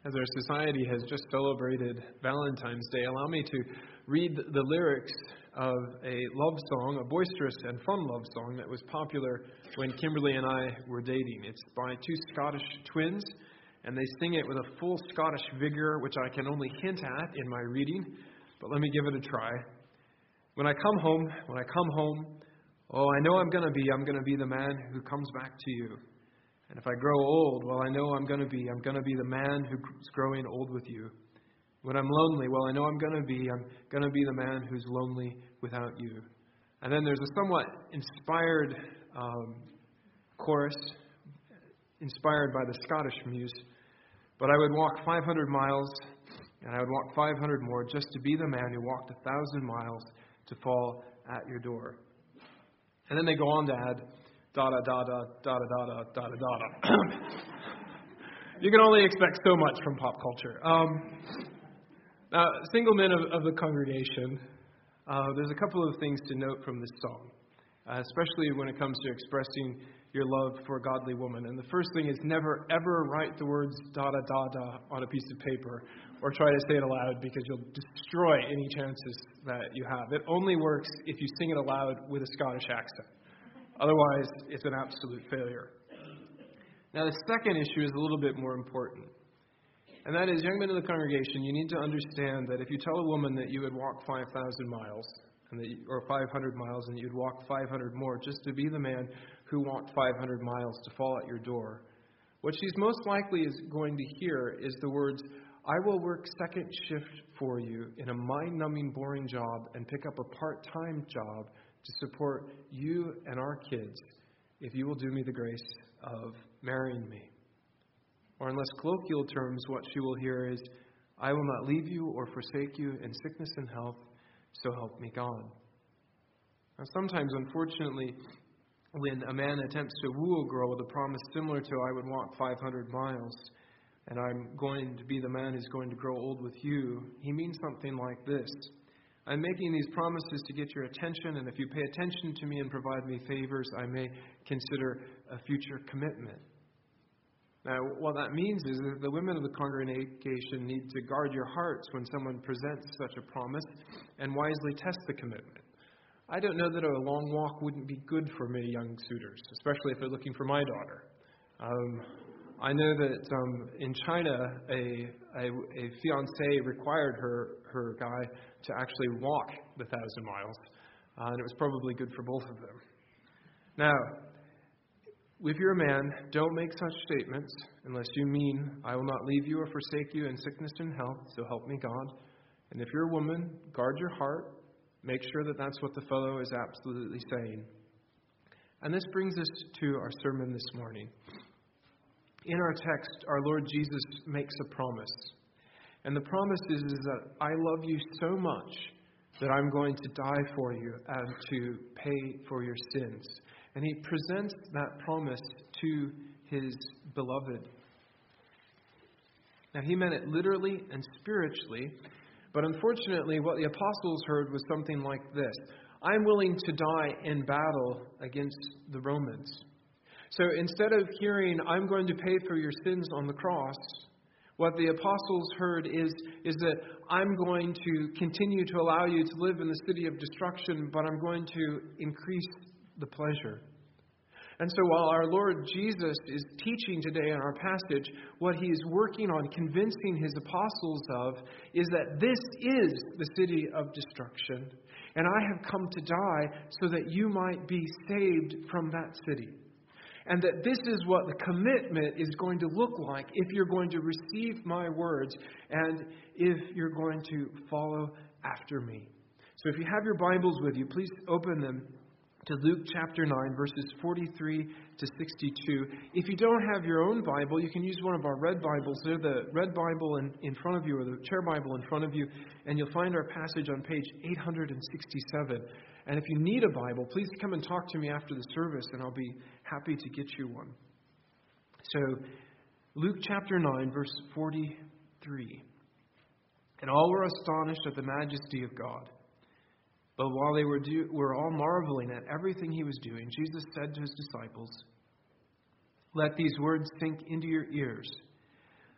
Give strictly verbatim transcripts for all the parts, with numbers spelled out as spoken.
As our society has just celebrated Valentine's Day, allow me to read the lyrics of a love song, a boisterous and fun love song that was popular when Kimberly and I were dating. It's by two Scottish twins, and they sing it with a full Scottish vigor, which I can only hint at in my reading, but let me give it a try. When I come home, when I come home, oh, I know I'm going to be, I'm going to be the man who comes back to you. And if I grow old, well, I know I'm going to be, I'm going to be the man who's growing old with you. When I'm lonely, well, I know I'm going to be, I'm going to be the man who's lonely without you. And then there's a somewhat inspired um, chorus, inspired by the Scottish muse. But I would walk five hundred miles, and I would walk five hundred more just to be the man who walked a thousand miles to fall at your door. And then they go on to add, da da da da da da da da da da. You can only expect so much from pop culture. Um, now, single men of, of the congregation, uh, there's a couple of things to note from this song, uh, especially when it comes to expressing your love for a godly woman. And the first thing is never ever write the words da da da da on a piece of paper or try to say it aloud, because you'll destroy any chances that you have. It only works if you sing it aloud with a Scottish accent. Otherwise, it's an absolute failure. Now, the second issue is a little bit more important. And that is, young men in the congregation, you need to understand that if you tell a woman that you would walk five thousand miles, and that you, or five hundred miles, and you'd walk five hundred more just to be the man who walked five hundred miles to fall at your door, what she's most likely is going to hear is the words, I will work second shift for you in a mind-numbing, boring job and pick up a part-time job to support you and our kids if you will do me the grace of marrying me. Or in less colloquial terms, what she will hear is, I will not leave you or forsake you in sickness and health, so help me God. Now, sometimes, unfortunately, when a man attempts to woo a girl with a promise similar to, I would walk five hundred miles, and I'm going to be the man who's going to grow old with you, he means something like this. I'm making these promises to get your attention, and if you pay attention to me and provide me favors, I may consider a future commitment. Now, what that means is that the women of the congregation need to guard your hearts when someone presents such a promise and wisely test the commitment. I don't know that a long walk wouldn't be good for many young suitors, especially if they're looking for my daughter. Um, I know that um, in China, a, a, a fiancée required her, her guy to actually walk the thousand miles, uh, and it was probably good for both of them. Now, if you're a man, don't make such statements unless you mean, I will not leave you or forsake you in sickness and health, so help me God. And if you're a woman, guard your heart. Make sure that that's what the fellow is absolutely saying. And this brings us to our sermon this morning. In our text, our Lord Jesus makes a promise. And the promise is, is that I love you so much that I'm going to die for you and to pay for your sins. And he presents that promise to his beloved. Now, he meant it literally and spiritually, but unfortunately, what the apostles heard was something like this. I'm willing to die in battle against the Romans. So instead of hearing, I'm going to pay for your sins on the cross, what the apostles heard is, is that I'm going to continue to allow you to live in the city of destruction, but I'm going to increase the pleasure. And so while our Lord Jesus is teaching today in our passage, what he is working on convincing his apostles of is that this is the city of destruction. And I have come to die so that you might be saved from that city. And that this is what the commitment is going to look like if you're going to receive my words and if you're going to follow after me. So if you have your Bibles with you, please open them to Luke chapter nine, verses forty-three to sixty-two. If you don't have your own Bible, you can use one of our red Bibles. They're the red Bible in, in front of you, or the chair Bible in front of you, and you'll find our passage on page eight hundred sixty-seven. And if you need a Bible, please come and talk to me after the service, and I'll be happy to get you one. So, Luke chapter nine, verse forty-three. And all were astonished at the majesty of God. But while they were, do, were all marveling at everything he was doing, Jesus said to his disciples, let these words sink into your ears.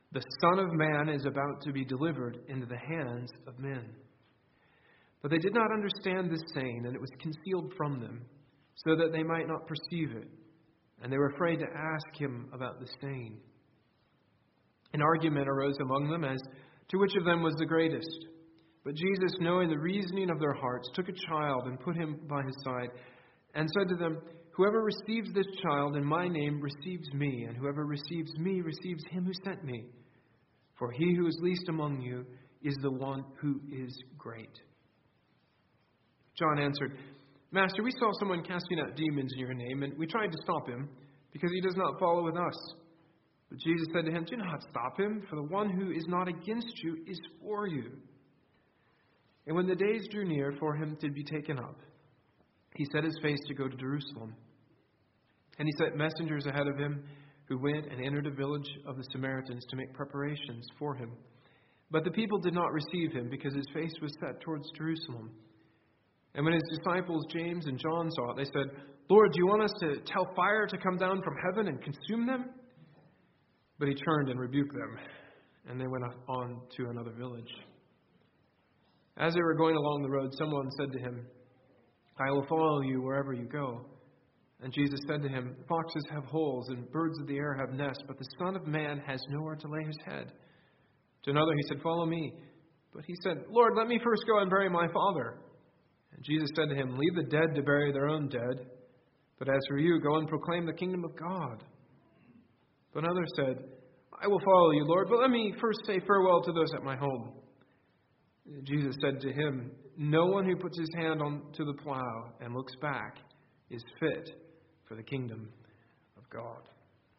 The Son of Man is about to be delivered into the hands of men." But they did not understand this saying, and it was concealed from them, so that they might not perceive it. And they were afraid to ask him about the saying. An argument arose among them as to which of them was the greatest. But Jesus, knowing the reasoning of their hearts, took a child and put him by his side, and said to them, "Whoever receives this child in my name receives me, and whoever receives me receives him who sent me. For he who is least among you is the one who is great." John answered, "Master, we saw someone casting out demons in your name, and we tried to stop him, because he does not follow with us." But Jesus said to him, "Do not stop him, for the one who is not against you is for you." And when the days drew near for him to be taken up, he set his face to go to Jerusalem. And he sent messengers ahead of him, who went and entered a village of the Samaritans to make preparations for him. But the people did not receive him, because his face was set towards Jerusalem. And when his disciples James and John saw it, they said, "Lord, do you want us to tell fire to come down from heaven and consume them?" But he turned and rebuked them, and they went on to another village. As they were going along the road, someone said to him, "I will follow you wherever you go." And Jesus said to him, "Foxes have holes, and birds of the air have nests, but the Son of Man has nowhere to lay his head." To another he said, "Follow me." But he said, "Lord, let me first go and bury my father." And Jesus said to him, "Leave the dead to bury their own dead. But as for you, go and proclaim the kingdom of God." But another said, "I will follow you, Lord, but let me first say farewell to those at my home." Jesus said to him, "No one who puts his hand on to the plow and looks back is fit for the kingdom of God."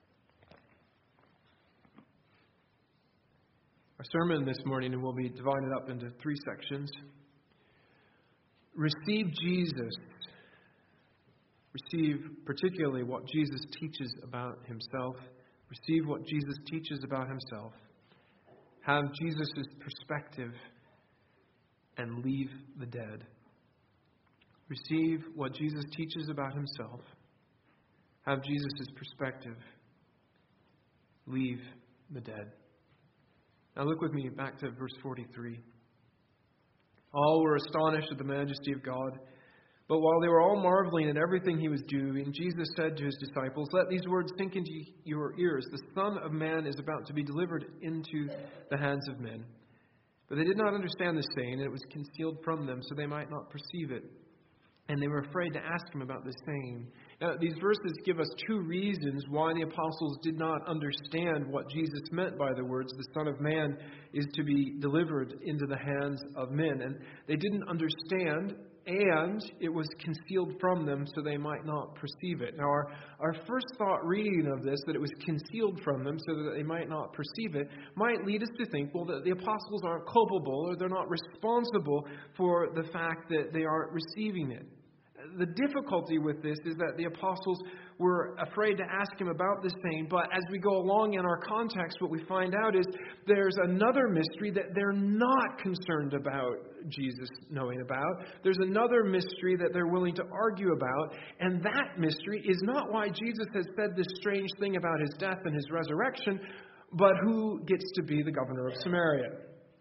Our sermon this morning will be divided up into three sections. Receive Jesus. Receive particularly what Jesus teaches about himself. Receive what Jesus teaches about himself. Have Jesus' perspective and leave the dead. Receive what Jesus teaches about himself. Have Jesus' perspective. Leave the dead. Now look with me back to verse forty-three. All were astonished at the majesty of God. But while they were all marveling at everything he was doing, Jesus said to his disciples, "Let these words sink into your ears. The Son of Man is about to be delivered into the hands of men." But they did not understand this saying, and it was concealed from them, so they might not perceive it. And they were afraid to ask him about this saying. Now, these verses give us two reasons why the apostles did not understand what Jesus meant by the words, "The Son of Man is to be delivered into the hands of men." And they didn't understand, and it was concealed from them so they might not perceive it. Now, our, our first thought reading of this, that it was concealed from them so that they might not perceive it, might lead us to think, well, that the apostles aren't culpable or they're not responsible for the fact that they aren't receiving it. The difficulty with this is that the apostles were afraid to ask him about this saying, but as we go along in our context, what we find out is there's another mystery that they're not concerned about Jesus knowing about. There's another mystery that they're willing to argue about, and that mystery is not why Jesus has said this strange thing about his death and his resurrection, but who gets to be the governor of Samaria,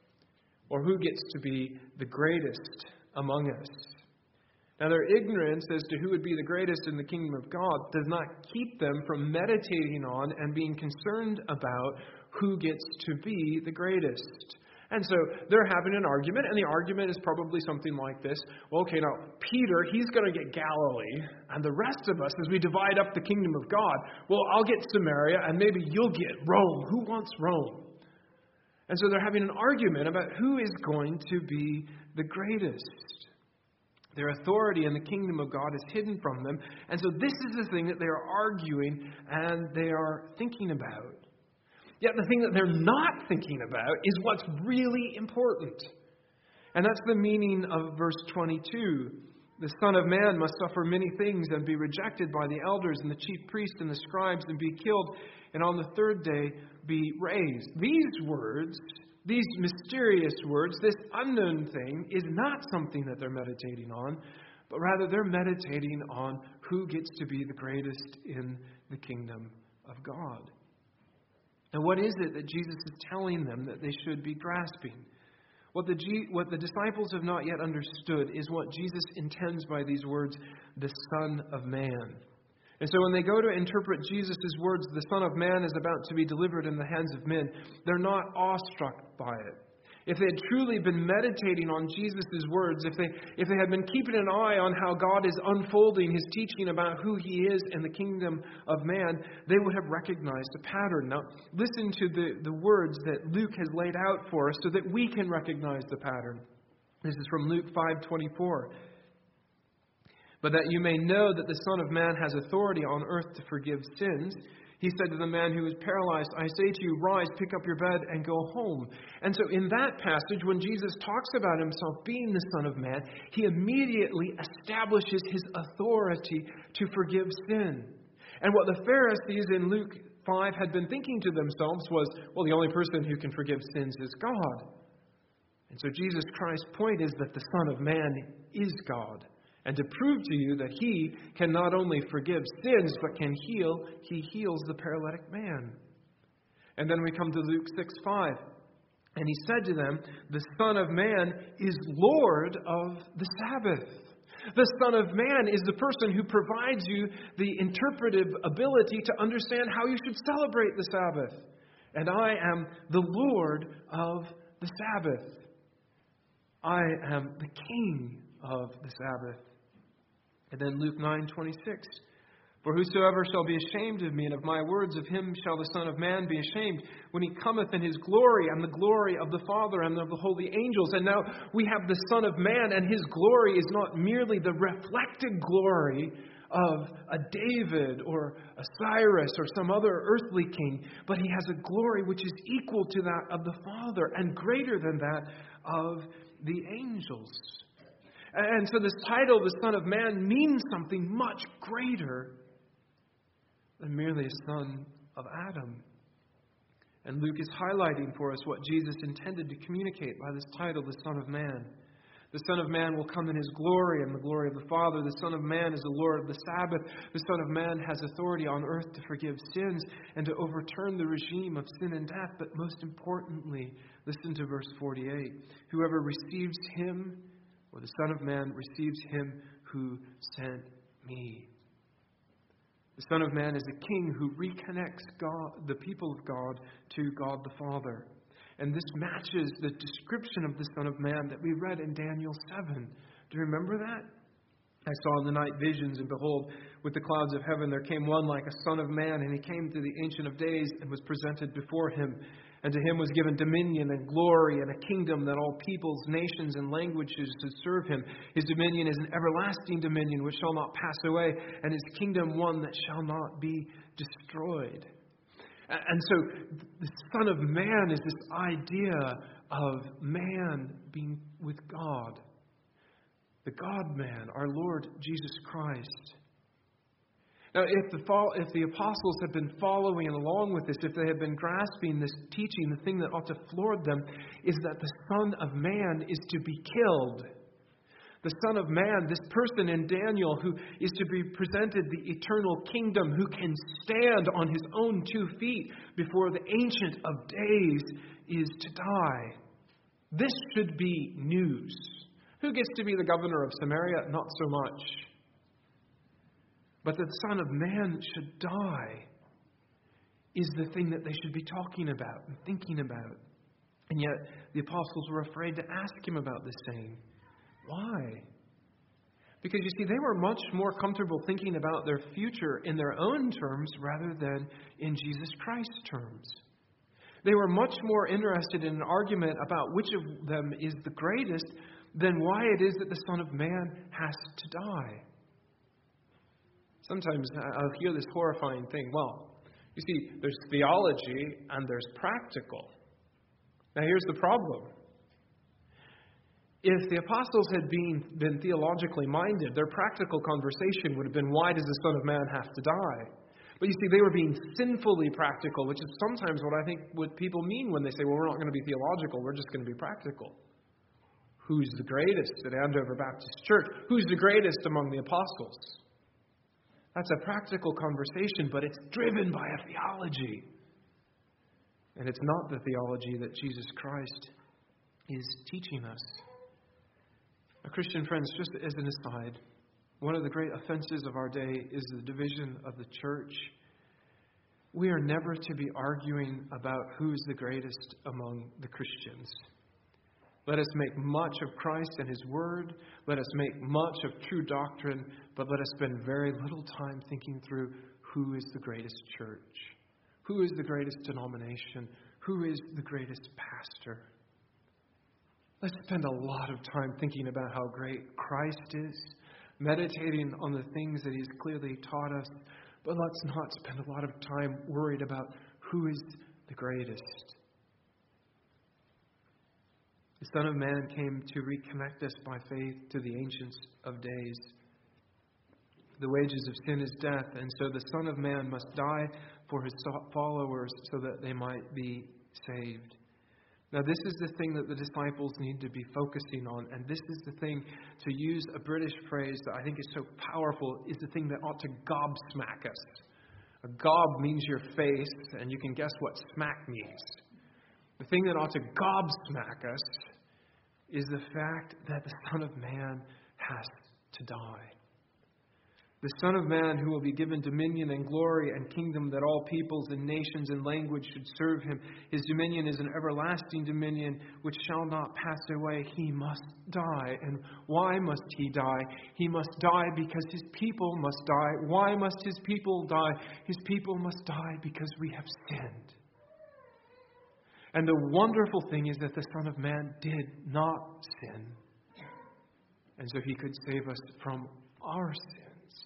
or who gets to be the greatest among us. Now, their ignorance as to who would be the greatest in the kingdom of God does not keep them from meditating on and being concerned about who gets to be the greatest. And so they're having an argument, and the argument is probably something like this. Well, okay, now, Peter, he's going to get Galilee, and the rest of us, as we divide up the kingdom of God, well, I'll get Samaria, and maybe you'll get Rome. Who wants Rome? And so they're having an argument about who is going to be the greatest. Their authority in the kingdom of God is hidden from them. And so this is the thing that they are arguing and they are thinking about. Yet the thing that they're not thinking about is what's really important. And that's the meaning of verse twenty-two. The Son of Man must suffer many things and be rejected by the elders and the chief priests and the scribes and be killed, and on the third day be raised. These words, these mysterious words, this unknown thing is not something that they're meditating on, but rather they're meditating on who gets to be the greatest in the kingdom of God. And what is it that Jesus is telling them that they should be grasping? What the, G, what the disciples have not yet understood is what Jesus intends by these words, the Son of Man. And so when they go to interpret Jesus' words, the Son of Man is about to be delivered in the hands of men, they're not awestruck by it. If they had truly been meditating on Jesus' words, if they, if they had been keeping an eye on how God is unfolding His teaching about who He is in the kingdom of man, they would have recognized a pattern. Now, listen to the, the words that Luke has laid out for us so that we can recognize the pattern. This is from Luke five twenty-four. But that you may know that the Son of Man has authority on earth to forgive sins, He said to the man who was paralyzed, I say to you, rise, pick up your bed, and go home. And so in that passage, when Jesus talks about Himself being the Son of Man, He immediately establishes His authority to forgive sin. And what the Pharisees in Luke five had been thinking to themselves was, well, the only person who can forgive sins is God. And so Jesus Christ's point is that the Son of Man is God. And to prove to you that He can not only forgive sins, but can heal, He heals the paralytic man. And then we come to Luke six five. And He said to them, the Son of Man is Lord of the Sabbath. The Son of Man is the person who provides you the interpretive ability to understand how you should celebrate the Sabbath. And I am the Lord of the Sabbath. I am the King of the Sabbath. And then Luke nine twenty-six. For whosoever shall be ashamed of me and of my words, of him shall the Son of Man be ashamed, when He cometh in His glory, and the glory of the Father and of the holy angels. And now we have the Son of Man, and His glory is not merely the reflected glory of a David or a Cyrus or some other earthly king, but He has a glory which is equal to that of the Father and greater than that of the angels. And so this title, the Son of Man, means something much greater than merely a son of Adam. And Luke is highlighting for us what Jesus intended to communicate by this title, the Son of Man. The Son of Man will come in His glory and the glory of the Father. The Son of Man is the Lord of the Sabbath. The Son of Man has authority on earth to forgive sins and to overturn the regime of sin and death. But most importantly, listen to verse forty-eight. Whoever receives Him, or the Son of Man, receives Him who sent me. The Son of Man is a king who reconnects God, the people of God, to God the Father. And this matches the description of the Son of Man that we read in Daniel seven. Do you remember that? I saw in the night visions, and behold, with the clouds of heaven there came one like a Son of Man, and He came to the Ancient of Days and was presented before Him. And to Him was given dominion and glory and a kingdom that all peoples, nations, and languages should serve Him. His dominion is an everlasting dominion which shall not pass away, and His kingdom one that shall not be destroyed. And so the Son of Man is this idea of man being with God. The God-man, our Lord Jesus Christ. Now, if the, if the apostles had been following along with this, if they had been grasping this teaching, the thing that ought to floor them is that the Son of Man is to be killed. The Son of Man, this person in Daniel who is to be presented the eternal kingdom, who can stand on His own two feet before the Ancient of Days, is to die. This should be news. Who gets to be the governor of Samaria? Not so much. But that the Son of Man should die is the thing that they should be talking about and thinking about. And yet the apostles were afraid to ask Him about this saying. Why? Because you see, they were much more comfortable thinking about their future in their own terms rather than in Jesus Christ's terms. They were much more interested in an argument about which of them is the greatest than why it is that the Son of Man has to die. Sometimes I'll hear this horrifying thing. Well, you see, there's theology and there's practical. Now here's the problem. If the apostles had been, been theologically minded, their practical conversation would have been, why does the Son of Man have to die? But you see, they were being sinfully practical, which is sometimes what I think what people mean when they say, well, we're not going to be theological, we're just going to be practical. Who's the greatest at Andover Baptist Church? Who's the greatest among the apostles? That's a practical conversation, but it's driven by a theology. And it's not the theology that Jesus Christ is teaching us. Now, Christian friends, just as an aside, one of the great offenses of our day is the division of the church. We are never to be arguing about who is the greatest among the Christians. Let us make much of Christ and His Word. Let us make much of true doctrine, but let us spend very little time thinking through who is the greatest church, who is the greatest denomination, who is the greatest pastor. Let's spend a lot of time thinking about how great Christ is, meditating on the things that He's clearly taught us, but let's not spend a lot of time worried about who is the greatest. The Son of Man came to reconnect us by faith to the ancients of days. The wages of sin is death, and so the Son of Man must die for His followers so that they might be saved. Now, this is the thing that the disciples need to be focusing on, and this is the thing, to use a British phrase that I think is so powerful, is the thing that ought to gobsmack us. A gob means your face, and you can guess what smack means. The thing that ought to gobsmack us is the fact that the Son of Man has to die. The Son of Man who will be given dominion and glory and kingdom, that all peoples and nations and language should serve Him. His dominion is an everlasting dominion which shall not pass away. He must die. And why must He die? He must die because His people must die. Why must His people die? His people must die because we have sinned. And the wonderful thing is that the Son of Man did not sin. And so He could save us from our sins.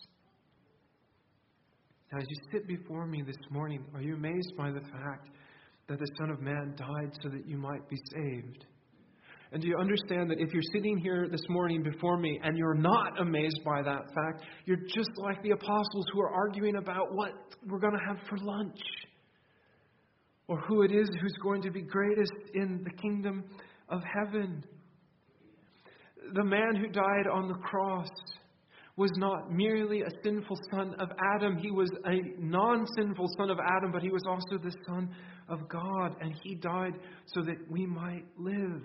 Now, as you sit before me this morning, are you amazed by the fact that the Son of Man died so that you might be saved? And do you understand that if you're sitting here this morning before me and you're not amazed by that fact, you're just like the apostles who are arguing about what we're going to have for lunch, or who it is who's going to be greatest in the kingdom of heaven. The man who died on the cross was not merely a sinful son of Adam. He was a non-sinful son of Adam, but He was also the Son of God, and He died so that we might live.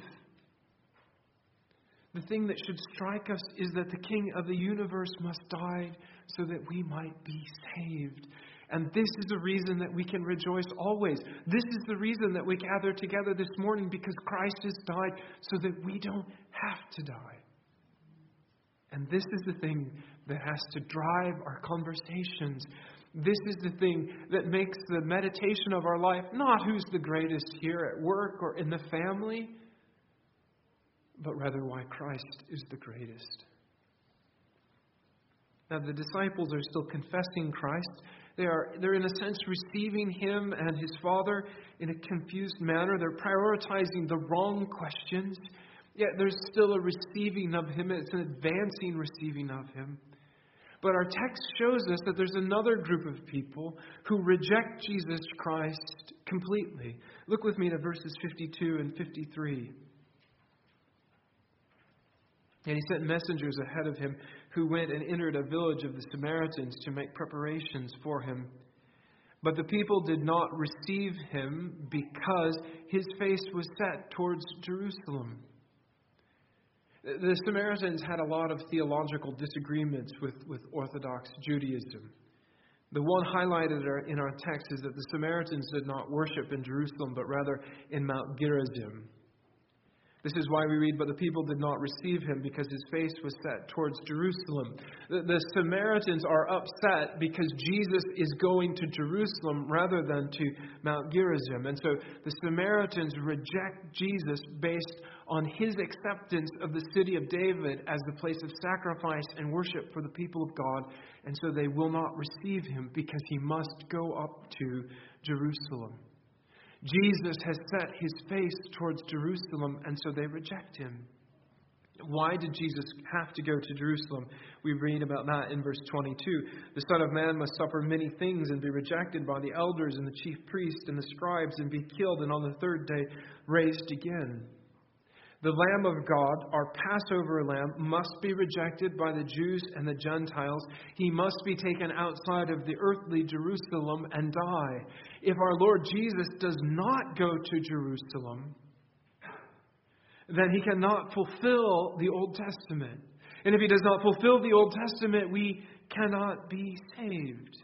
The thing that should strike us is that the King of the universe must die so that we might be saved. And this is the reason that we can rejoice always. This is the reason that we gather together this morning, because Christ has died so that we don't have to die. And this is the thing that has to drive our conversations. This is the thing that makes the meditation of our life not who's the greatest here at work or in the family, but rather why Christ is the greatest. Now, the disciples are still confessing Christ. They are, they're in a sense receiving Him and His Father in a confused manner. They're prioritizing the wrong questions. Yet there's still a receiving of Him. It's an advancing receiving of Him. But our text shows us that there's another group of people who reject Jesus Christ completely. Look with me to verses fifty-two and fifty-three. And He sent messengers ahead of Him who went and entered a village of the Samaritans to make preparations for Him. But the people did not receive Him because His face was set towards Jerusalem. The Samaritans had a lot of theological disagreements with, with Orthodox Judaism. The one highlighted in our text is that the Samaritans did not worship in Jerusalem, but rather in Mount Gerizim. This is why we read, but the people did not receive Him because His face was set towards Jerusalem. The, the Samaritans are upset because Jesus is going to Jerusalem rather than to Mount Gerizim. And so the Samaritans reject Jesus based on His acceptance of the city of David as the place of sacrifice and worship for the people of God. And so they will not receive Him because He must go up to Jerusalem. Jesus has set His face towards Jerusalem, and so they reject Him. Why did Jesus have to go to Jerusalem? We read about that in verse twenty-two. The Son of Man must suffer many things and be rejected by the elders and the chief priests and the scribes and be killed, and on the third day raised again. The Lamb of God, our Passover lamb, must be rejected by the Jews and the Gentiles. He must be taken outside of the earthly Jerusalem and die. If our Lord Jesus does not go to Jerusalem, then he cannot fulfill the Old Testament. And if he does not fulfill the Old Testament, we cannot be saved.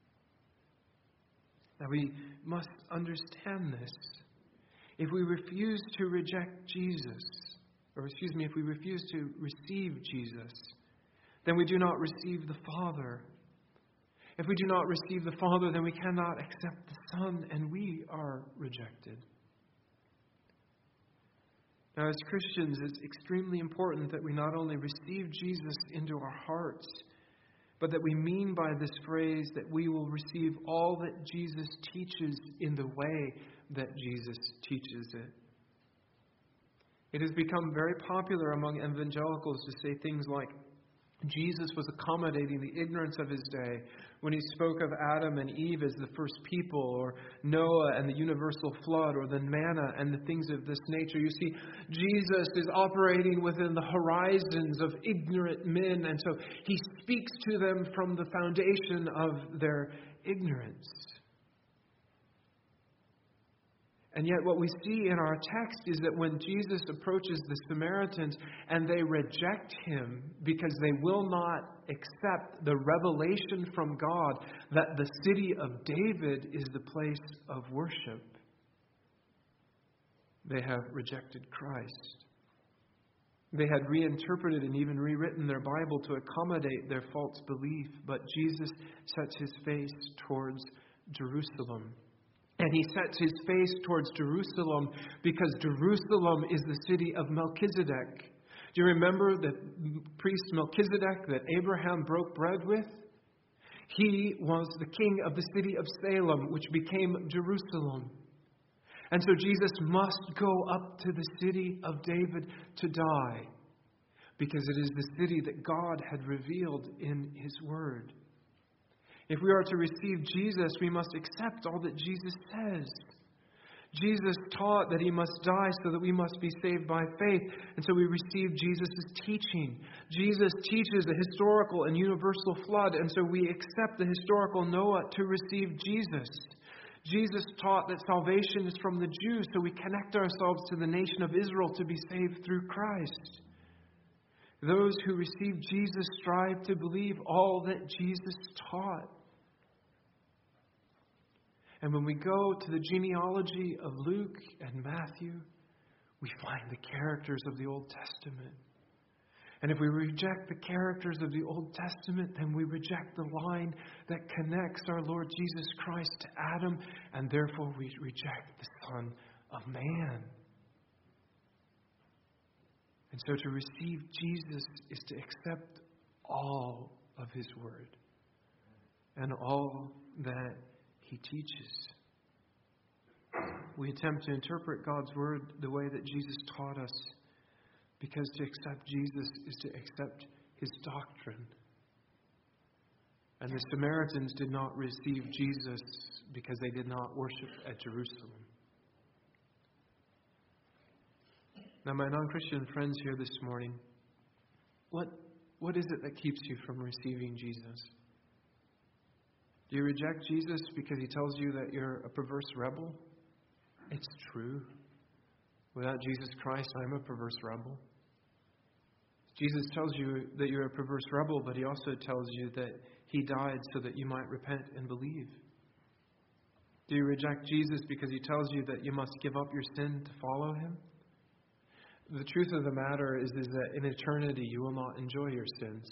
Now we must understand this. If we refuse to reject Jesus, or excuse me, if we refuse to receive Jesus, then we do not receive the Father. If we do not receive the Father, then we cannot accept the Son, and we are rejected. Now, as Christians, it's extremely important that we not only receive Jesus into our hearts, but that we mean by this phrase that we will receive all that Jesus teaches in the way that Jesus teaches it. It has become very popular among evangelicals to say things like, Jesus was accommodating the ignorance of his day when he spoke of Adam and Eve as the first people, or Noah and the universal flood, or the manna and the things of this nature. You see, Jesus is operating within the horizons of ignorant men, and so he speaks to them from the foundation of their ignorance. And yet what we see in our text is that when Jesus approaches the Samaritans and they reject him because they will not accept the revelation from God that the city of David is the place of worship, they have rejected Christ. They had reinterpreted and even rewritten their Bible to accommodate their false belief, but Jesus sets his face towards Jerusalem. And he sets his face towards Jerusalem because Jerusalem is the city of Melchizedek. Do you remember the priest Melchizedek that Abraham broke bread with? He was the king of the city of Salem, which became Jerusalem. And so Jesus must go up to the city of David to die, because it is the city that God had revealed in his word. If we are to receive Jesus, we must accept all that Jesus says. Jesus taught that he must die so that we must be saved by faith. And so we receive Jesus' teaching. Jesus teaches a historical and universal flood, and so we accept the historical Noah to receive Jesus. Jesus taught that salvation is from the Jews, so we connect ourselves to the nation of Israel to be saved through Christ. Those who receive Jesus strive to believe all that Jesus taught. And when we go to the genealogy of Luke and Matthew, we find the characters of the Old Testament. And if we reject the characters of the Old Testament, then we reject the line that connects our Lord Jesus Christ to Adam, and therefore we reject the Son of Man. And so to receive Jesus is to accept all of his word and all that he teaches. We attempt to interpret God's word the way that Jesus taught us, because to accept Jesus is to accept his doctrine. And the Samaritans did not receive Jesus because they did not worship at Jerusalem. Now, my non-Christian friends here this morning, what, what is it that keeps you from receiving Jesus? Do you reject Jesus because he tells you that you're a perverse rebel? It's true. Without Jesus Christ, I'm a perverse rebel. Jesus tells you that you're a perverse rebel, but he also tells you that he died so that you might repent and believe. Do you reject Jesus because he tells you that you must give up your sin to follow him? The truth of the matter is, is that in eternity you will not enjoy your sins.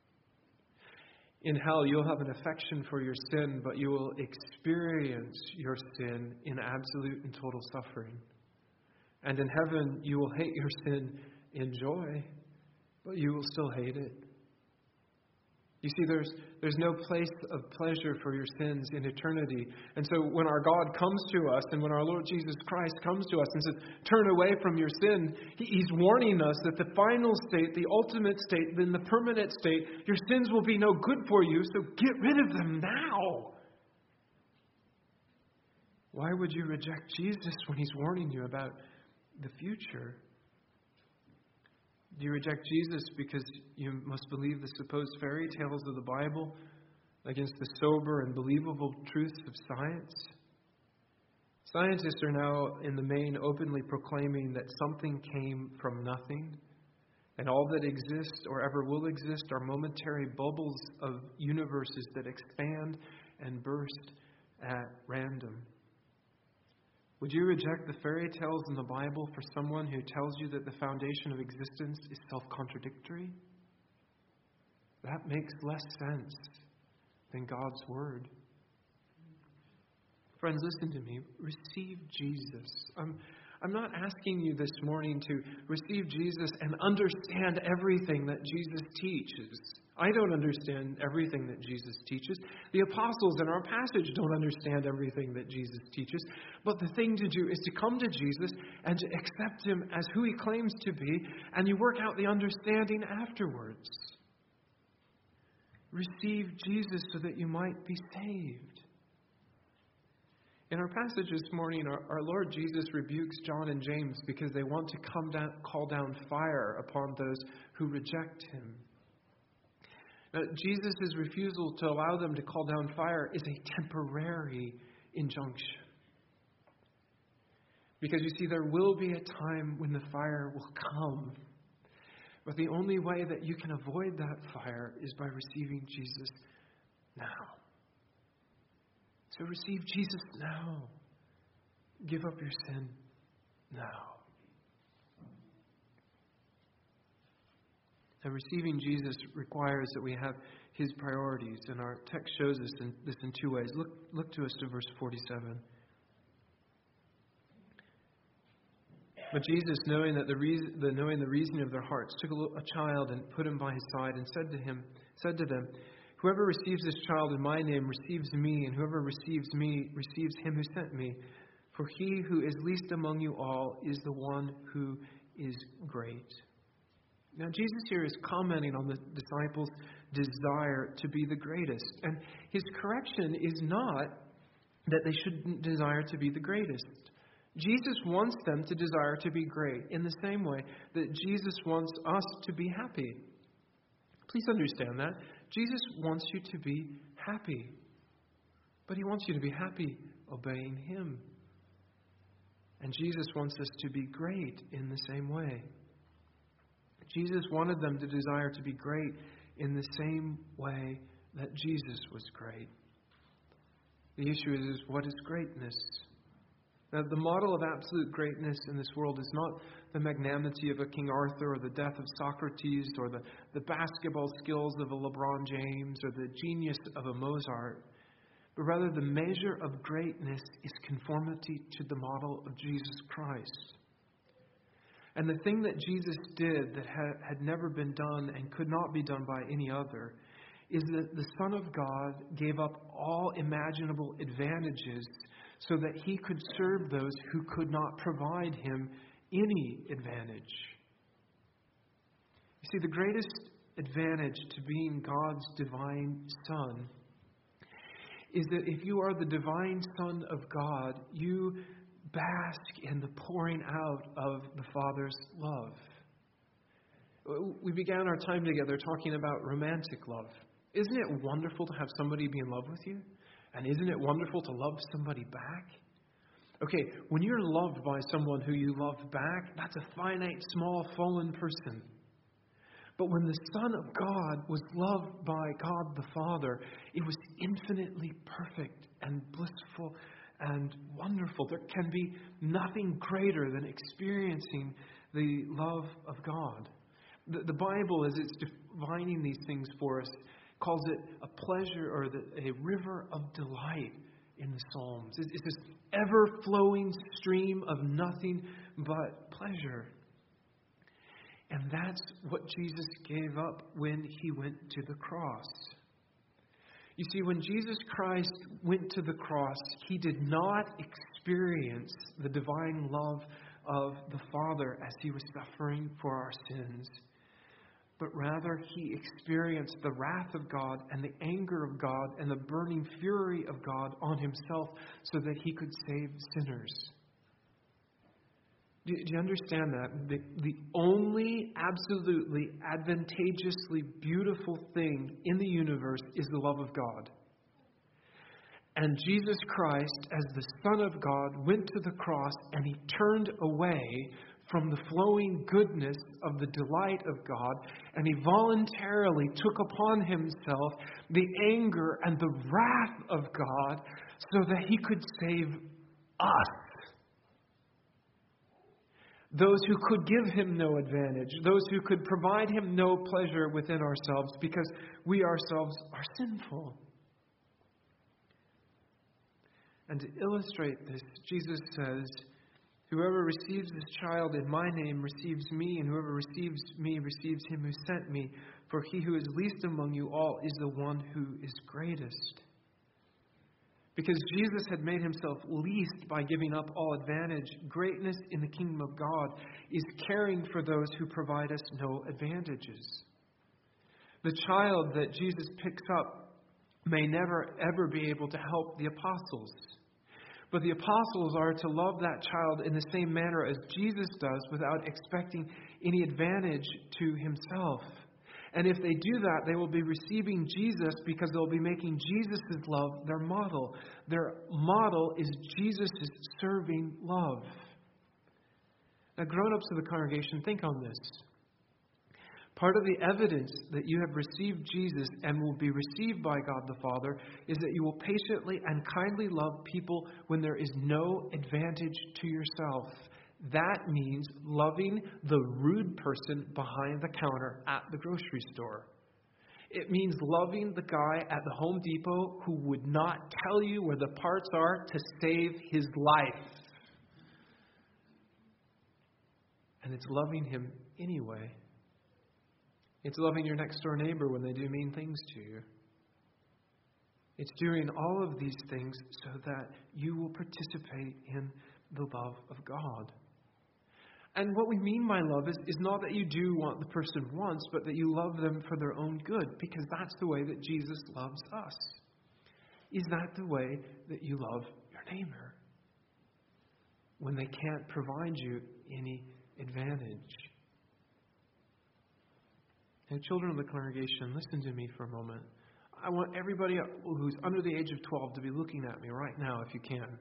In hell you'll have an affection for your sin, but you will experience your sin in absolute and total suffering. And in heaven you will hate your sin in joy, but you will still hate it. You see, there's there's no place of pleasure for your sins in eternity. And so when our God comes to us, and when our Lord Jesus Christ comes to us and says, turn away from your sin, he's warning us that the final state, the ultimate state, then the permanent state, your sins will be no good for you, so get rid of them now. Why would you reject Jesus when he's warning you about the future? Do you reject Jesus because you must believe the supposed fairy tales of the Bible against the sober and believable truths of science? Scientists are now in the main openly proclaiming that something came from nothing, and all that exists or ever will exist are momentary bubbles of universes that expand and burst at random. Would you reject the fairy tales in the Bible for someone who tells you that the foundation of existence is self-contradictory? That makes less sense than God's Word. Friends, listen to me. Receive Jesus. I'm, I'm not asking you this morning to receive Jesus and understand everything that Jesus teaches. I don't understand everything that Jesus teaches. The apostles in our passage don't understand everything that Jesus teaches. But the thing to do is to come to Jesus and to accept Him as who He claims to be, and you work out the understanding afterwards. Receive Jesus so that you might be saved. In our passage this morning, our, our Lord Jesus rebukes John and James because they want to come down, call down fire upon those who reject Him. Now, Jesus' refusal to allow them to call down fire is a temporary injunction. Because you see, there will be a time when the fire will come. But the only way that you can avoid that fire is by receiving Jesus now. So receive Jesus now. Give up your sin now. And receiving Jesus requires that we have His priorities. And our text shows us in, this in two ways. Look, look to us to verse forty-seven. But Jesus, knowing that the reason, the knowing the reasoning of their hearts, took a, little, a child and put him by his side, and said to him, said to them, "Whoever receives this child in my name receives me, and whoever receives me receives him who sent me. For he who is least among you all is the one who is great." Now, Jesus here is commenting on the disciples' desire to be the greatest. And His correction is not that they shouldn't desire to be the greatest. Jesus wants them to desire to be great in the same way that Jesus wants us to be happy. Please understand that. Jesus wants you to be happy. But He wants you to be happy obeying Him. And Jesus wants us to be great in the same way. Jesus wanted them to desire to be great in the same way that Jesus was great. The issue is, is what is greatness? Now, the model of absolute greatness in this world is not the magnanimity of a King Arthur or the death of Socrates or the, the basketball skills of a LeBron James or the genius of a Mozart, but rather the measure of greatness is conformity to the model of Jesus Christ. And the thing that Jesus did that had, had never been done and could not be done by any other is that the Son of God gave up all imaginable advantages so that He could serve those who could not provide Him any advantage. You see, the greatest advantage to being God's divine Son is that if you are the divine Son of God, you bask in the pouring out of the Father's love. We began our time together talking about romantic love. Isn't it wonderful to have somebody be in love with you? And isn't it wonderful to love somebody back? Okay, when you're loved by someone who you love back, that's a finite, small, fallen person. But when the Son of God was loved by God the Father, it was infinitely perfect and blissful and wonderful. There can be nothing greater than experiencing the love of God. The, the Bible, as it's defining these things for us, calls it a pleasure or the, a river of delight in the Psalms. It's, it's this ever-flowing stream of nothing but pleasure. And that's what Jesus gave up when He went to the cross. You see, when Jesus Christ went to the cross, He did not experience the divine love of the Father as He was suffering for our sins. But rather, He experienced the wrath of God and the anger of God and the burning fury of God on Himself so that He could save sinners. Do, do you understand that? The, the only absolutely advantageously beautiful thing in the universe is the love of God. And Jesus Christ, as the Son of God, went to the cross and He turned away from the flowing goodness of the delight of God, and He voluntarily took upon Himself the anger and the wrath of God so that He could save us. Those who could give Him no advantage, those who could provide Him no pleasure within ourselves because we ourselves are sinful. And to illustrate this, Jesus says, "Whoever receives this child in my name receives me, and whoever receives me receives him who sent me. For he who is least among you all is the one who is greatest." Because Jesus had made Himself least by giving up all advantage, greatness in the kingdom of God is caring for those who provide us no advantages. The child that Jesus picks up may never ever be able to help the apostles. But the apostles are to love that child in the same manner as Jesus does without expecting any advantage to Himself. And if they do that, they will be receiving Jesus because they'll be making Jesus' love their model. Their model is Jesus' serving love. Now, grown-ups of the congregation, think on this. Part of the evidence that you have received Jesus and will be received by God the Father is that you will patiently and kindly love people when there is no advantage to yourself. That means loving the rude person behind the counter at the grocery store. It means loving the guy at the Home Depot who would not tell you where the parts are to save his life. And it's loving him anyway. It's loving your next door neighbor when they do mean things to you. It's doing all of these things so that you will participate in the love of God. And what we mean by love is, is not that you do what the person wants, but that you love them for their own good, because that's the way that Jesus loves us. Is that the way that you love your neighbor? When they can't provide you any advantage. Now, children of the congregation, listen to me for a moment. I want everybody who's under the age of twelve to be looking at me right now, if you can.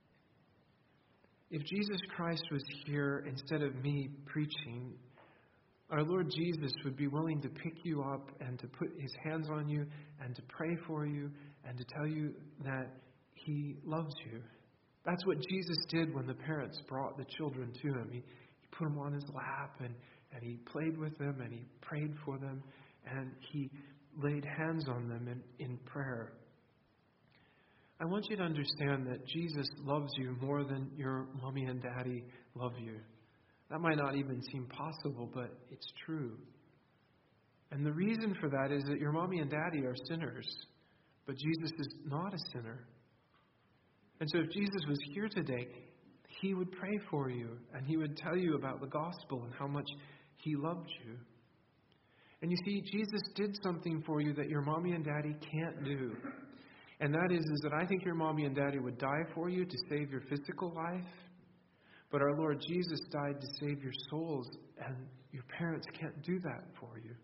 If Jesus Christ was here instead of me preaching, our Lord Jesus would be willing to pick you up and to put His hands on you and to pray for you and to tell you that He loves you. That's what Jesus did when the parents brought the children to Him. He, he put them on His lap and, and He played with them and He prayed for them and He laid hands on them in, in prayer. I want you to understand that Jesus loves you more than your mommy and daddy love you. That might not even seem possible, but it's true. And the reason for that is that your mommy and daddy are sinners, but Jesus is not a sinner. And so if Jesus was here today, He would pray for you, and He would tell you about the gospel and how much He loved you. And you see, Jesus did something for you that your mommy and daddy can't do. And that is, is that I think your mommy and daddy would die for you to save your physical life. But our Lord Jesus died to save your souls, and your parents can't do that for you.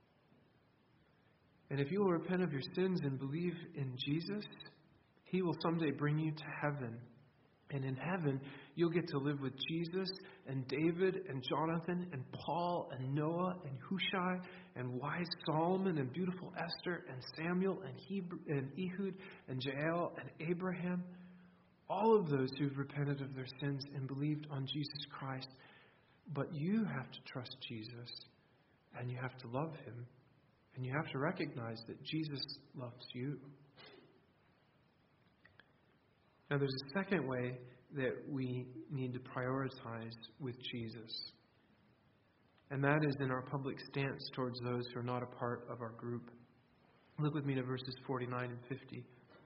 And if you will repent of your sins and believe in Jesus, He will someday bring you to heaven. And in heaven, you'll get to live with Jesus and David and Jonathan and Paul and Noah and Hushai and wise Solomon and beautiful Esther and Samuel and Hebrew and Ehud and Jael and Abraham. All of those who've repented of their sins and believed on Jesus Christ. But you have to trust Jesus and you have to love Him and you have to recognize that Jesus loves you. Now, there's a second way that we need to prioritize with Jesus. And that is in our public stance towards those who are not a part of our group. Look with me to verses forty-nine and fifty.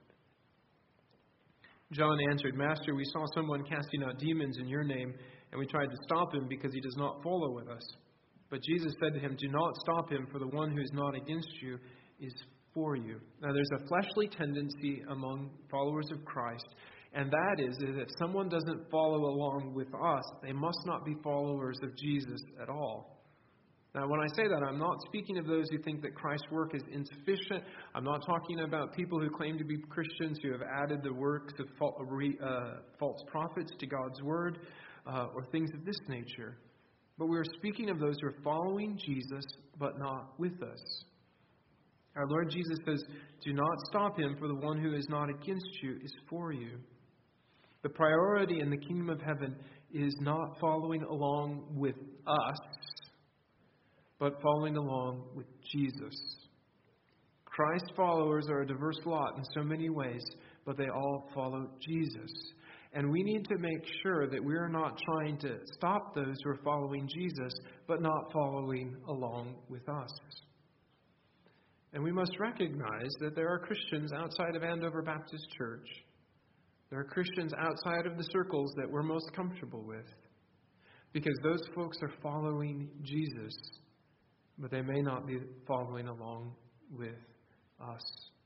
John answered, "Master, we saw someone casting out demons in your name, and we tried to stop him because he does not follow with us." But Jesus said to him, "Do not stop him, for the one who is not against you is for you." Now, there's a fleshly tendency among followers of Christ, And that is that if someone doesn't follow along with us, they must not be followers of Jesus at all. Now, when I say that, I'm not speaking of those who think that Christ's work is insufficient. I'm not talking about people who claim to be Christians who have added the works of uh, false prophets to God's word uh, or things of this nature. But we're speaking of those who are following Jesus but not with us. Our Lord Jesus says, "Do not stop him, for the one who is not against you is for you." The priority in the kingdom of heaven is not following along with us, but following along with Jesus. Christ's followers are a diverse lot in so many ways, but they all follow Jesus. And we need to make sure that we are not trying to stop those who are following Jesus, but not following along with us. And we must recognize that there are Christians outside of Andover Baptist Church. There are Christians outside of the circles that we're most comfortable with, because those folks are following Jesus, but they may not be following along with us.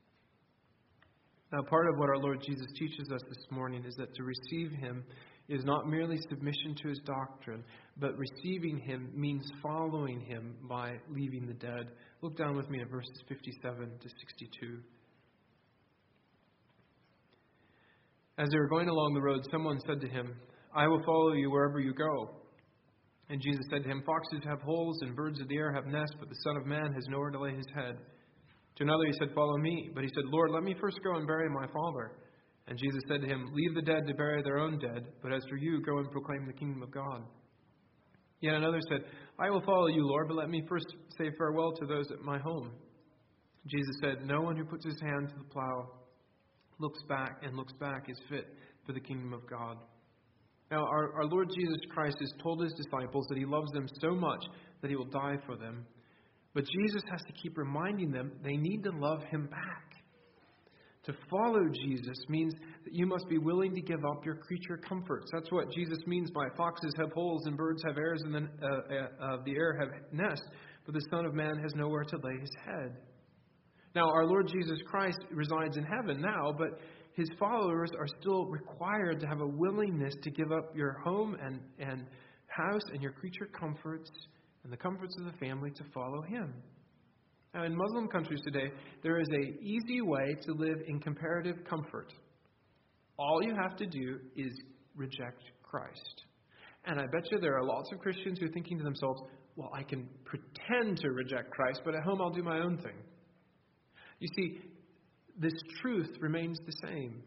Now, part of what our Lord Jesus teaches us this morning is that to receive him is not merely submission to his doctrine, but receiving him means following him by leaving the dead. Look down with me at verses fifty-seven to sixty-two. As they were going along the road, someone said to him, "I will follow you wherever you go." And Jesus said to him, "Foxes have holes and birds of the air have nests, but the Son of Man has nowhere to lay his head." To another he said, "Follow me." But he said, "Lord, let me first go and bury my father." And Jesus said to him, "Leave the dead to bury their own dead, but as for you, go and proclaim the kingdom of God." Yet another said, "I will follow you, Lord, but let me first say farewell to those at my home." Jesus said, "No one who puts his hand to the plow, looks back and looks back is fit for the kingdom of God." Now, our, our Lord Jesus Christ has told his disciples that he loves them so much that he will die for them. But Jesus has to keep reminding them they need to love him back. To follow Jesus means that you must be willing to give up your creature comforts. That's what Jesus means by foxes have holes and birds have airs and then uh, uh, the air have nests, but the Son of Man has nowhere to lay his head. Now, our Lord Jesus Christ resides in heaven now, but his followers are still required to have a willingness to give up your home and, and house and your creature comforts and the comforts of the family to follow him. Now, in Muslim countries today, there is an easy way to live in comparative comfort. All you have to do is reject Christ. And I bet you there are lots of Christians who are thinking to themselves, well, I can pretend to reject Christ, but at home I'll do my own thing. You see, this truth remains the same.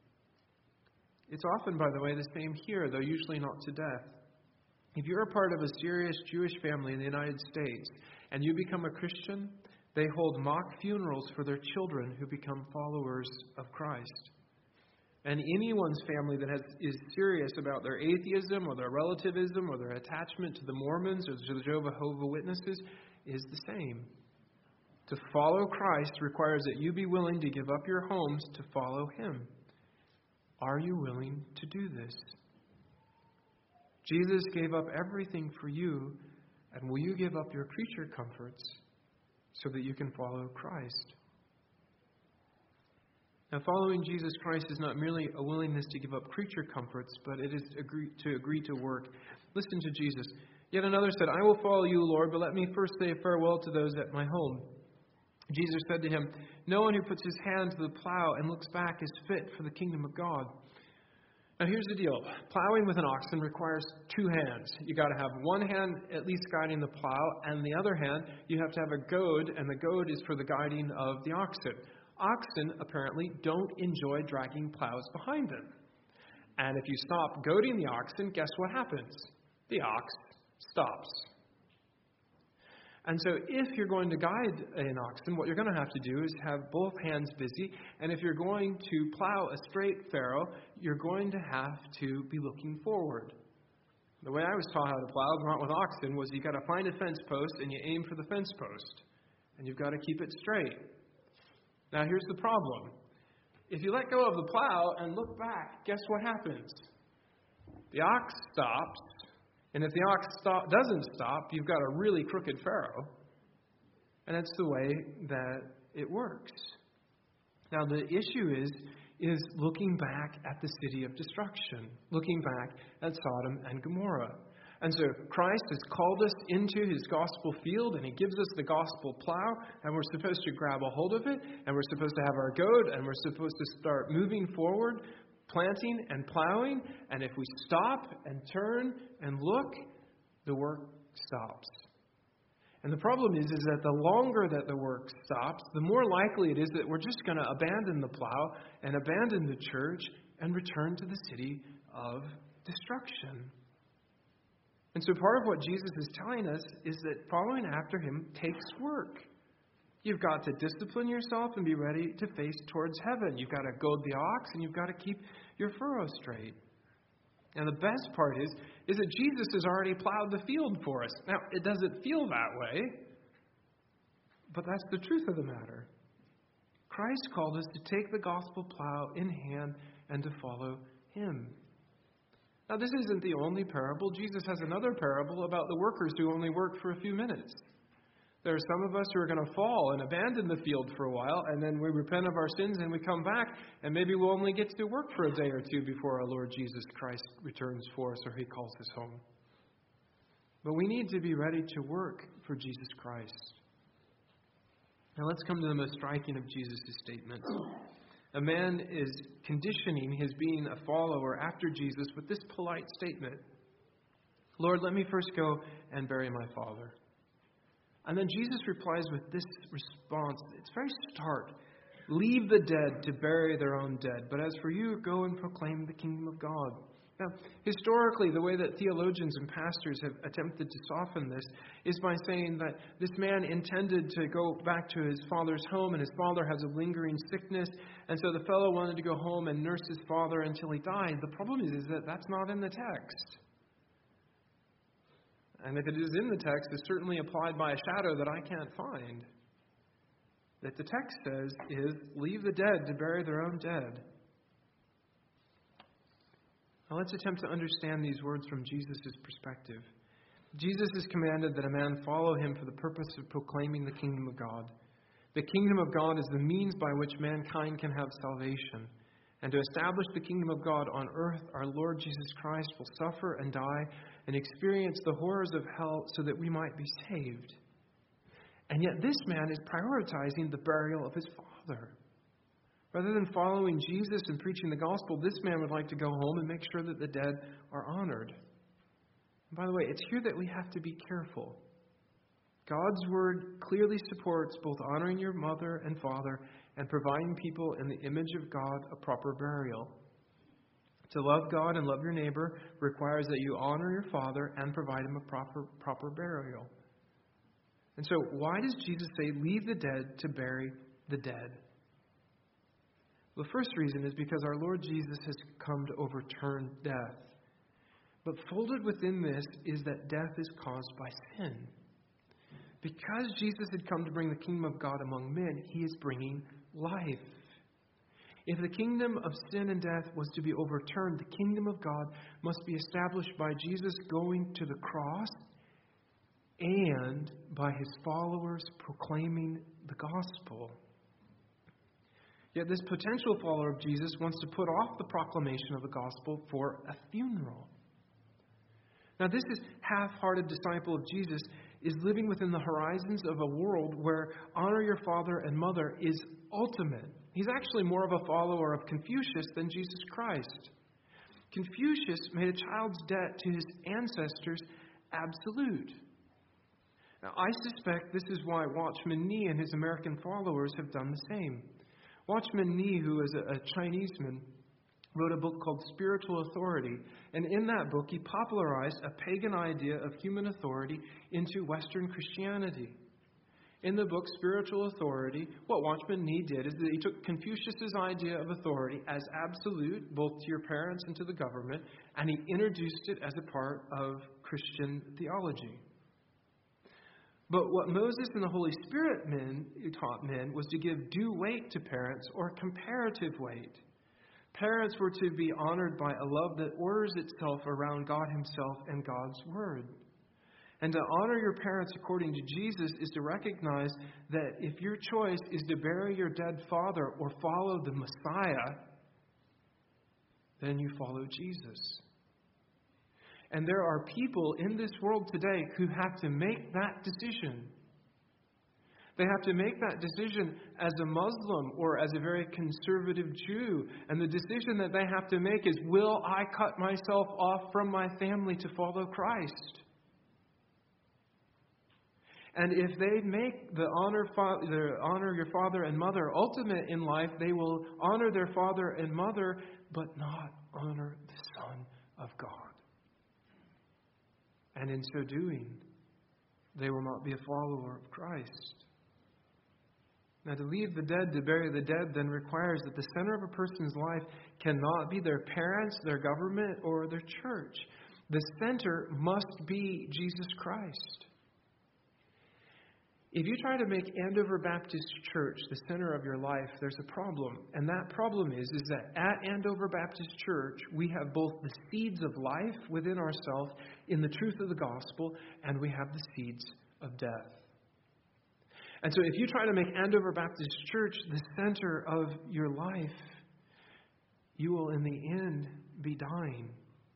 It's often, by the way, the same here, though usually not to death. If you're a part of a serious Jewish family in the United States and you become a Christian, they hold mock funerals for their children who become followers of Christ. And anyone's family that has, is serious about their atheism or their relativism or their attachment to the Mormons or to the Jehovah's Witnesses is the same. To follow Christ requires that you be willing to give up your homes to follow him. Are you willing to do this? Jesus gave up everything for you, and will you give up your creature comforts so that you can follow Christ? Now, following Jesus Christ is not merely a willingness to give up creature comforts, but it is agree, to agree to work. Listen to Jesus. Yet another said, "I will follow you, Lord, but let me first say farewell to those at my home." Jesus said to him, "No one who puts his hand to the plow and looks back is fit for the kingdom of God." Now here's the deal. Plowing with an oxen requires two hands. You got to have one hand at least guiding the plow, and the other hand you have to have a goad, and the goad is for the guiding of the oxen. Oxen apparently don't enjoy dragging plows behind them. And if you stop goading the oxen, guess what happens? The ox stops. And so if you're going to guide an oxen, what you're going to have to do is have both hands busy. And if you're going to plow a straight furrow, you're going to have to be looking forward. The way I was taught how to plow, not with oxen, was you got to find a fence post and you aim for the fence post. And you've got to keep it straight. Now here's the problem. If you let go of the plow and look back, guess what happens? The ox stops. And if the ox stop, doesn't stop, you've got a really crooked furrow. And that's the way that it works. Now, the issue is is looking back at the city of destruction, looking back at Sodom and Gomorrah. And so Christ has called us into his gospel field, and he gives us the gospel plow, and we're supposed to grab a hold of it, and we're supposed to have our goad, and we're supposed to start moving forward, planting and plowing. And if we stop and turn and look, the work stops. And the problem is, is that the longer that the work stops, the more likely it is that we're just going to abandon the plow and abandon the church and return to the city of destruction. And so part of what Jesus is telling us is that following after him takes work. You've got to discipline yourself and be ready to face towards heaven. You've got to goad the ox, and you've got to keep your furrow straight. And the best part is, is that Jesus has already plowed the field for us. Now, it doesn't feel that way, but that's the truth of the matter. Christ called us to take the gospel plow in hand and to follow him. Now, this isn't the only parable. Jesus has another parable about the workers who only work for a few minutes. There are some of us who are going to fall and abandon the field for a while, and then we repent of our sins and we come back, and maybe we'll only get to work for a day or two before our Lord Jesus Christ returns for us or he calls us home. But we need to be ready to work for Jesus Christ. Now let's come to the most striking of Jesus' statements. A man is conditioning his being a follower after Jesus with this polite statement. Lord, let me first go and bury my father. And then Jesus replies with this response. It's very stark. Leave the dead to bury their own dead. But as for you, go and proclaim the kingdom of God. Now, historically, the way that theologians and pastors have attempted to soften this is by saying that this man intended to go back to his father's home, and his father has a lingering sickness, and so the fellow wanted to go home and nurse his father until he died. The problem is, is that that's not in the text. And if it is in the text, it's certainly applied by a shadow that I can't find. That the text says is, leave the dead to bury their own dead. Now let's attempt to understand these words from Jesus' perspective. Jesus has commanded that a man follow him for the purpose of proclaiming the kingdom of God. The kingdom of God is the means by which mankind can have salvation. And to establish the kingdom of God on earth, our Lord Jesus Christ will suffer and die and experience the horrors of hell so that we might be saved. And yet this man is prioritizing the burial of his father. Rather than following Jesus and preaching the gospel, this man would like to go home and make sure that the dead are honored. And by the way, it's here that we have to be careful. God's word clearly supports both honoring your mother and father and providing people in the image of God a proper burial. To love God and love your neighbor requires that you honor your father and provide him a proper, proper burial. And so why does Jesus say, leave the dead to bury the dead? The first reason is because our Lord Jesus has come to overturn death. But folded within this is that death is caused by sin. Because Jesus had come to bring the kingdom of God among men, he is bringing life. If the kingdom of sin and death was to be overturned, the kingdom of God must be established by Jesus going to the cross and by his followers proclaiming the gospel. Yet this potential follower of Jesus wants to put off the proclamation of the gospel for a funeral. Now, this is half-hearted disciple of Jesus is living within the horizons of a world where honor your father and mother is ultimate. He's actually more of a follower of Confucius than Jesus Christ. Confucius made a child's debt to his ancestors absolute. Now, I suspect this is why Watchman Nee and his American followers have done the same. Watchman Nee, who is a Chineseman, wrote a book called Spiritual Authority. And in that book, he popularized a pagan idea of human authority into Western Christianity. In the book Spiritual Authority, what Watchman Nee did is that he took Confucius' idea of authority as absolute, both to your parents and to the government, and he introduced it as a part of Christian theology. But what Moses and the Holy Spirit men, taught men was to give due weight to parents or comparative weight. Parents were to be honored by a love that orders itself around God himself and God's word. And to honor your parents according to Jesus is to recognize that if your choice is to bury your dead father or follow the Messiah, then you follow Jesus. And there are people in this world today who have to make that decision. They have to make that decision as a Muslim or as a very conservative Jew. And the decision that they have to make is, will I cut myself off from my family to follow Christ? And if they make the honor, the honor your father and mother ultimate in life, they will honor their father and mother, but not honor the Son of God. And in so doing, they will not be a follower of Christ. Now, to leave the dead to bury the dead then requires that the center of a person's life cannot be their parents, their government, or their church. The center must be Jesus Christ. If you try to make Andover Baptist Church the center of your life, there's a problem. And that problem is, is that at Andover Baptist Church, we have both the seeds of life within ourselves in the truth of the gospel, and we have the seeds of death. And so if you try to make Andover Baptist Church the center of your life, you will in the end be dying.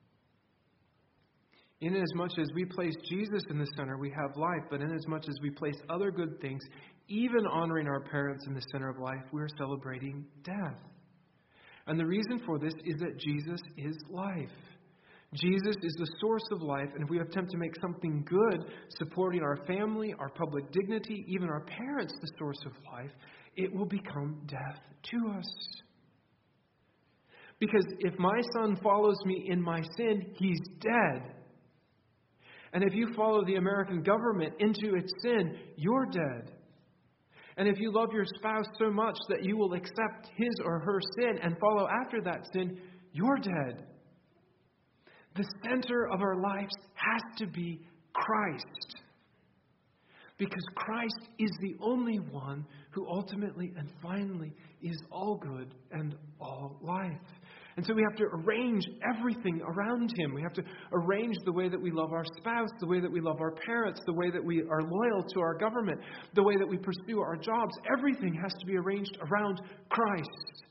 Inasmuch as we place Jesus in the center, we have life. But inasmuch as we place other good things, even honoring our parents in the center of life, we are celebrating death. And the reason for this is that Jesus is life. Jesus is the source of life, and if we attempt to make something good, supporting our family, our public dignity, even our parents the source of life, it will become death to us. Because if my son follows me in my sin, he's dead. And if you follow the American government into its sin, you're dead. And if you love your spouse so much that you will accept his or her sin and follow after that sin, you're dead. The center of our lives has to be Christ. Because Christ is the only one who ultimately and finally is all good and all life. And so we have to arrange everything around Him. We have to arrange the way that we love our spouse, the way that we love our parents, the way that we are loyal to our government, the way that we pursue our jobs. Everything has to be arranged around Christ.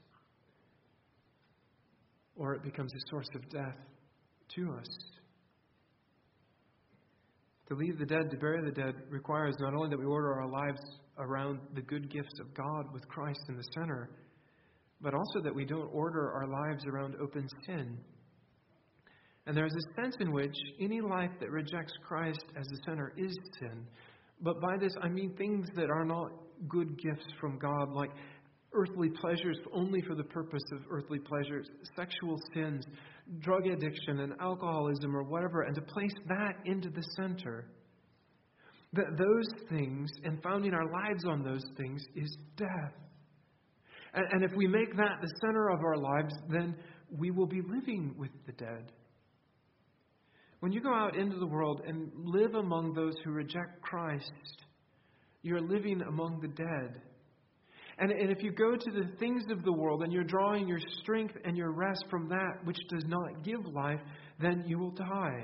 Or it becomes a source of death to us. To leave the dead, to bury the dead, requires not only that we order our lives around the good gifts of God with Christ in the center, but also that we don't order our lives around open sin. And there's a sense in which any life that rejects Christ as the center is sin. But by this, I mean things that are not good gifts from God, like earthly pleasures only for the purpose of earthly pleasures, sexual sins, drug addiction and alcoholism or whatever, and to place that into the center. That those things, and founding our lives on those things, is death. And, and if we make that the center of our lives, then we will be living with the dead. When you go out into the world and live among those who reject Christ, you're living among the dead. And, and if you go to the things of the world and you're drawing your strength and your rest from that which does not give life, then you will die.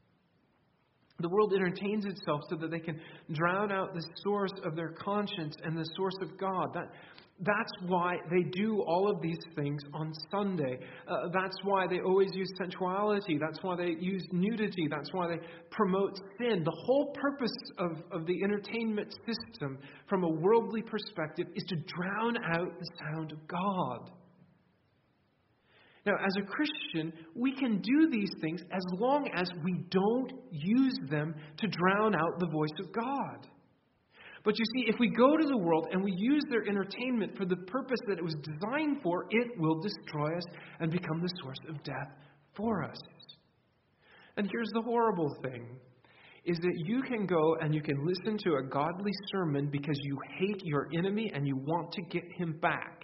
The world entertains itself so that they can drown out the source of their conscience and the source of God. That, that's why they do all of these things on Sunday. Uh, that's why they always use sensuality. That's why they use nudity. That's why they promote sin. The whole purpose of, of the entertainment system from a worldly perspective is to drown out the sound of God. Now, as a Christian, we can do these things as long as we don't use them to drown out the voice of God. But you see, if we go to the world and we use their entertainment for the purpose that it was designed for, it will destroy us and become the source of death for us. And here's the horrible thing, is that you can go and you can listen to a godly sermon because you hate your enemy and you want to get him back.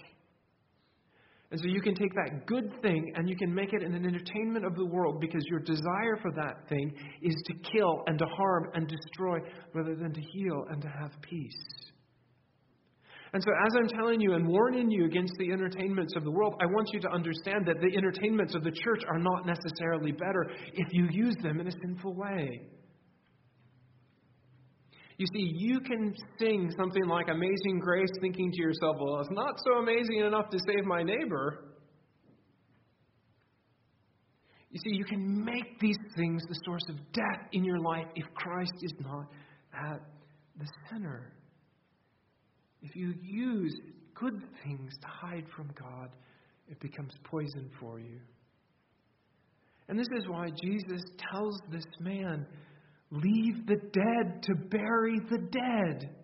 And so you can take that good thing and you can make it an entertainment of the world because your desire for that thing is to kill and to harm and destroy rather than to heal and to have peace. And so as I'm telling you and warning you against the entertainments of the world, I want you to understand that the entertainments of the church are not necessarily better if you use them in a sinful way. You see, you can sing something like Amazing Grace thinking to yourself, well, it's not so amazing enough to save my neighbor. You see, you can make these things the source of death in your life if Christ is not at the center. If you use good things to hide from God, it becomes poison for you. And this is why Jesus tells this man, leave the dead to bury the dead.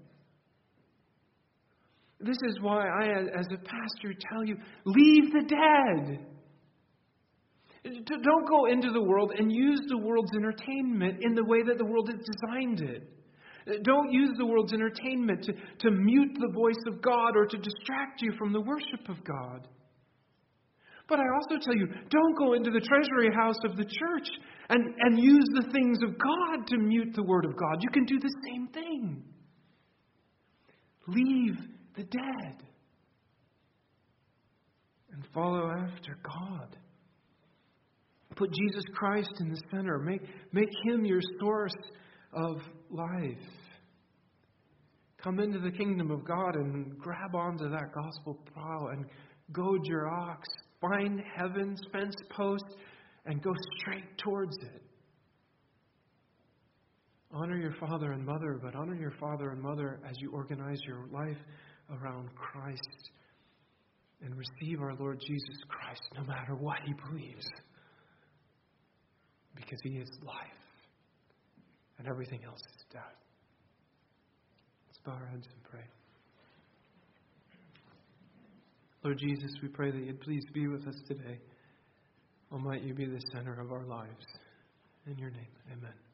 This is why I, as a pastor, tell you, leave the dead. Don't go into the world and use the world's entertainment in the way that the world has designed it. Don't use the world's entertainment to, to mute the voice of God or to distract you from the worship of God. But I also tell you, don't go into the treasury house of the church and, and use the things of God to mute the word of God. You can do the same thing. Leave the dead and follow after God. Put Jesus Christ in the center. Make, make Him your source of life. Come into the kingdom of God and grab onto that gospel plow and goad your ox. Find heaven's fence post and go straight towards it. Honor your father and mother, but honor your father and mother as you organize your life around Christ. And receive our Lord Jesus Christ no matter what He believes. Because He is life. And everything else is death. Let's bow our heads and pray. Lord Jesus, we pray that You'd please be with us today. Oh, might You be the center of our lives. In Your name, amen.